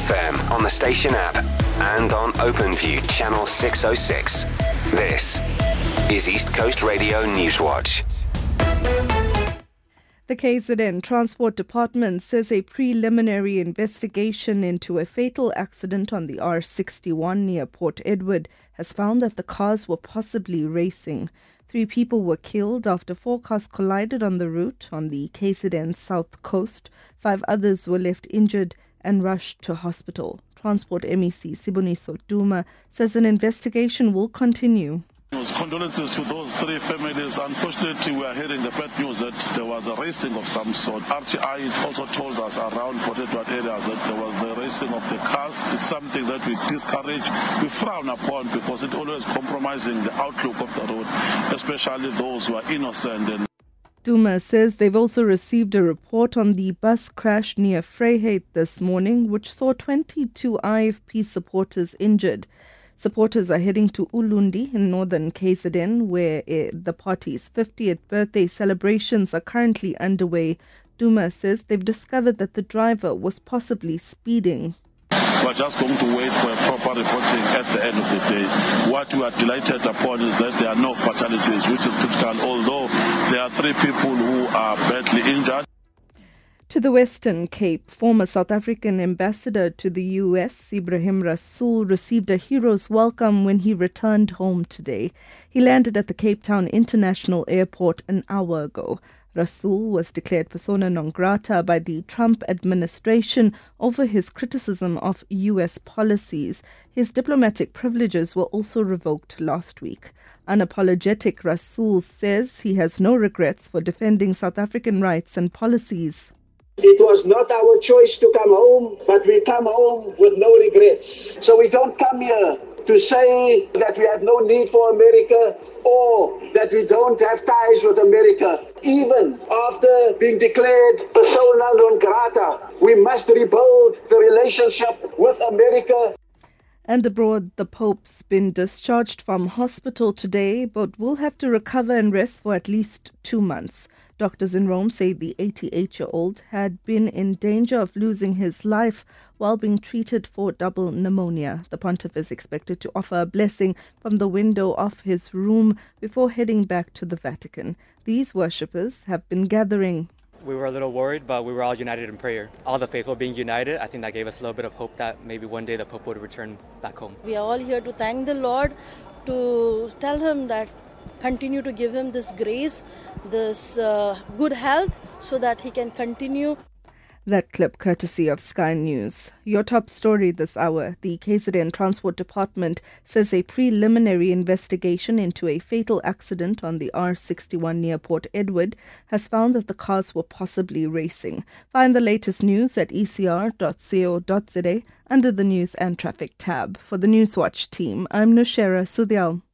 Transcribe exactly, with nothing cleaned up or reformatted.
F M on the station app and on OpenView channel six oh six. This is East Coast Radio Newswatch. The K Z N Transport Department says a preliminary investigation into a fatal accident on the R sixty-one near Port Edward has found that the cars were possibly racing. Three people were killed after four cars collided on the route on the K Z N south coast. Five others were left injured and rushed to hospital. Transport M E C Siboniso Duma says an investigation will continue. Condolences to those three families. Unfortunately, we are hearing the bad news that there was a racing of some sort. R T I also told us around Port Edward areas that there was the racing of the cars. It's something that we discourage, we frown upon because it always compromising the outlook of the road, especially those who are innocent. And Duma says they've also received a report on the bus crash near Vryheid this morning, which saw twenty-two I F P supporters injured. Supporters are heading to Ulundi in northern K Z N, where uh, the party's fiftieth birthday celebrations are currently underway. Duma says they've discovered that the driver was possibly speeding. We're just going to wait for a proper reporting at the end of the day. What we are delighted upon is that there are no fatalities, which is critical, although there are three people who are badly injured. To the Western Cape, former South African ambassador to the U S, Ebrahim Rasool, received a hero's welcome when he returned home today. He landed at the Cape Town International Airport an hour ago. Rasool was declared persona non grata by the Trump administration over his criticism of U S policies. His diplomatic privileges were also revoked last week. Unapologetic Rasool says he has no regrets for defending South African rights and policies. It was not our choice to come home, but we come home with no regrets. So we don't come here to say that we have no need for America or that we don't have ties with America. Even after being declared persona non grata, we must rebuild the relationship with America. And abroad, the Pope's been discharged from hospital today, but will have to recover and rest for at least two months. Doctors in Rome say the eighty-eight-year-old had been in danger of losing his life while being treated for double pneumonia. The pontiff is expected to offer a blessing from the window of his room before heading back to the Vatican. These worshippers have been gathering. We were a little worried, but we were all united in prayer. All the faithful being united, I think that gave us a little bit of hope that maybe one day the Pope would return back home. We are all here to thank the Lord, to tell him that continue to give him this grace, this uh, good health, so that he can continue. That clip courtesy of Sky News. Your top story this hour. The K Z N Transport Department says a preliminary investigation into a fatal accident on the R sixty-one near Port Edward has found that the cars were possibly racing. Find the latest news at e c r dot co dot za under the News and Traffic tab. For the Newswatch team, I'm Nushera Sudyal.